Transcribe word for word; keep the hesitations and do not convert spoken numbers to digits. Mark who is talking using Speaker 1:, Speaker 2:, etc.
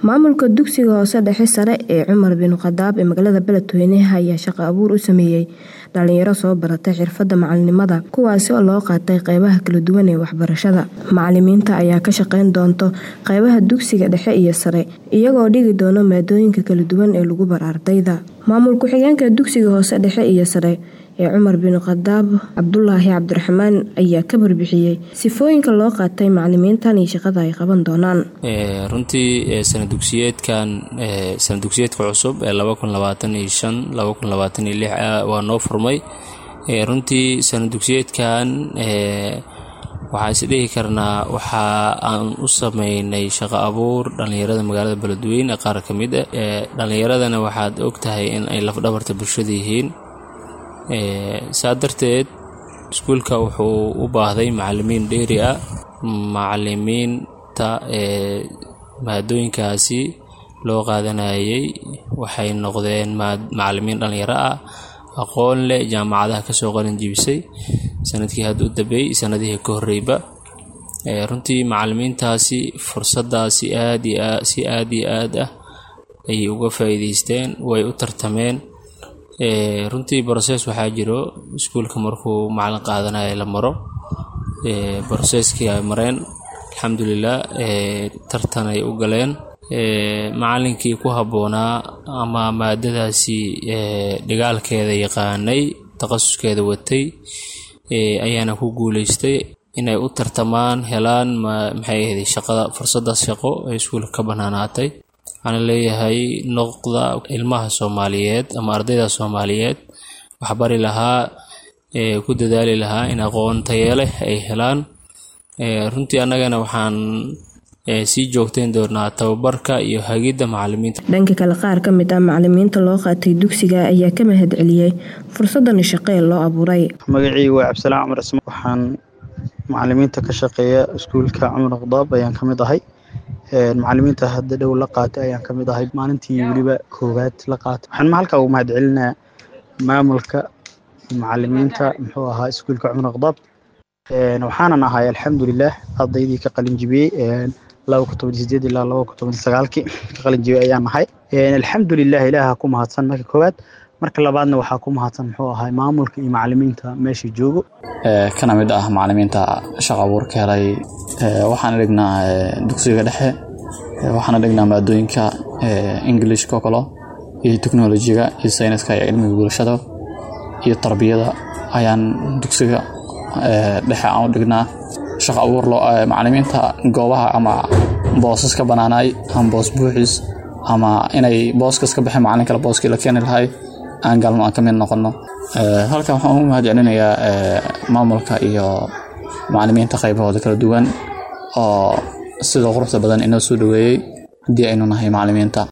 Speaker 1: maamulka dugsiga hoose dhexe sare ee Cumar bin Khadaab ee magaalada Beledweyne ayaa shaqo abuur u sameeyay dhalinyaro soo baratay xirfadda macalinimada kuwaas oo loo qaatay qaybaha kala duwan ee waxbarashada. Macallimiinta ayaa ka shaqeyn doonta qaybaha dugsiga dhexe iyo sare iyagoo dhigi doona maadooyinka kala duwan ee lagu bar ardayda. Maamul ku xigeenka dugsiga hoose dhexe iyo sare ee Cumar bin Khadaab Cabdullaahi Cabdiraxmaan ayaa ka barbixiyay sifooyinka loo qaatay macallimiintan iyo shaqada ay qaban doonaan.
Speaker 2: ee runtii sanad dugsiyeedkan ee sanad dugsiyeedka cusub ee laba kun labaatan iyo shan laba kun labaatan iyo lix waa noo furmay. ee runtii sanad dugsiyeedkan ee waxa is dhihi karnaa waxa aan u sameeynay shaqo abuur dhalinyarada magaalada Beledweyne qaar ka mid ah. ee dhalinyaradana waxaad ogtahay in ay laf dhabarta bulshada yihiin. ee saadarteed iskuulka wuxuu u baahday macallimiin dheeri ah. macallimiinta ee maadooyinkaasi loo qaadanayay waxay noqdeen macallimiin dhalinyaro ah aqoon leh jaamacadaha ka soo qalin jibisay sanadkii hadda u dambeeyay sanadihii ka horreeyba. ee runtii macallimiintaasi fursadaasi aad iyo aad si aad iyo aad ah ay uga faa'iideysteen way u tartameen. ee runtii process waxa jiro iskuulka markuu macallin qaadanayo la maro ee processkii ay mareen alxamdulillah ee tartan ay u galeen. ee macallinkii ku haboonaa ama maadadaasi ee dhigaalkeeda yaqaanay takhasuskeeda watay ee ayaana ku guuleystay inay u tartamaan helaan maxay ahayd shaqada fursadaas shaqo ee iskuulka ka banaanaatay. waxaan leeyahay noqda ilmaha Soomaaliyeed ama ardayda Soomaaliyeed wax bari lahaa ee ku dadaali lahaa in aqoon tayo leh ay helaan. ee runtii anagana waxaan ee si joogteyn doonaa tababarka iyo hagida macallimiinta.
Speaker 1: dhanka kale qaar ka mid ah macallimiinta loo qaatay dugsiga ayaa ka mahad celiyay fursadan shaqo ee loo abuuray.
Speaker 3: magacaygu waa Cabdisalaam Cumar Ismaan waxaan macallimiinta ka shaqeeya iskuulka Cumar Khadaab ayaan ka mid ahay. ee macallimiinta hadda dhow la qaatay ayaan ka mid ahay maalintii waliba koowaad la qaatay. waxaan halka ugu mahad celinayaa maamulka macallimiinta muxuu ahaa iskuulka Cumar Khadaab. ee waxaan ahay alxamdulillah ardaydii ka qalin jibiyay ee laba kun toban iyo siddeed ilaa laba kun toban iyo sagaal ka qalin jibiyay ayaan ahay. ee alxamdulillah ilaaha ku mahadsan marka koowaad marka labaadna waxa ku mahadsan muxuu ahaa maamulka iyo macallimiinta meesha joogo.
Speaker 4: ee kana mid ah macallimiinta shaqo abuur ka helay. ee waxaan dhignaa dugsiga dhexe waxaan dhignaa maadooyinka ee English ka kale iyo technology-ga iyo sayniska iyo cilmiga bulshada iyo tarbiyada ayaan dugsiga ee dhexe aan dhignaa. shaqo abuur loo macallimiinta goobaha ama boosas ka banaanay ama boos buuxis ama inay booskas ka bixin macallin kale booskii la keenay lahay aan galno aan ka mid noqono. ee halkan waxaan u mahad celinayaa ee maamulka iyo macallimiinta qaybahooda kala duwan oo sidoo quruxda badan inoo soo dhaweeyay hadii aynu nahay macallimiinta.